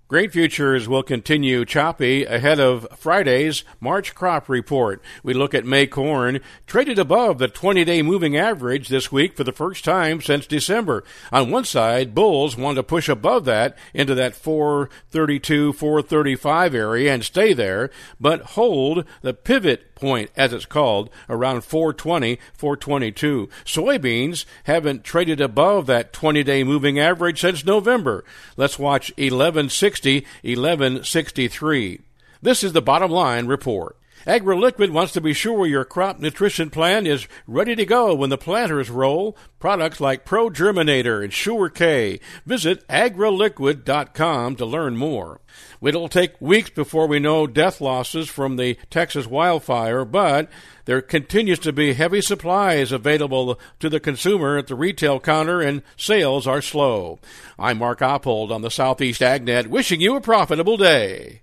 Grain futures will continue choppy ahead of Friday's March crop report. We look at May corn, traded above the 20-day moving average this week for the first time since December. On one side, bulls want to push above that into that 432, 435 area and stay there, but hold the pivot point, as it's called, around 420, 422. Soybeans haven't traded above that 20-day moving average since November. Let's watch 1160, 1163. This is the Bottom Line Report. AgroLiquid wants to be sure your crop nutrition plan is ready to go when the planters roll. Products like Pro Germinator and Sure K. Visit agroliquid.com to learn more. It'll take weeks before we know death losses from the Texas wildfire, but there continues to be heavy supplies available to the consumer at the retail counter, and sales are slow. I'm Mark Oppold on the Southeast AgNet, wishing you a profitable day.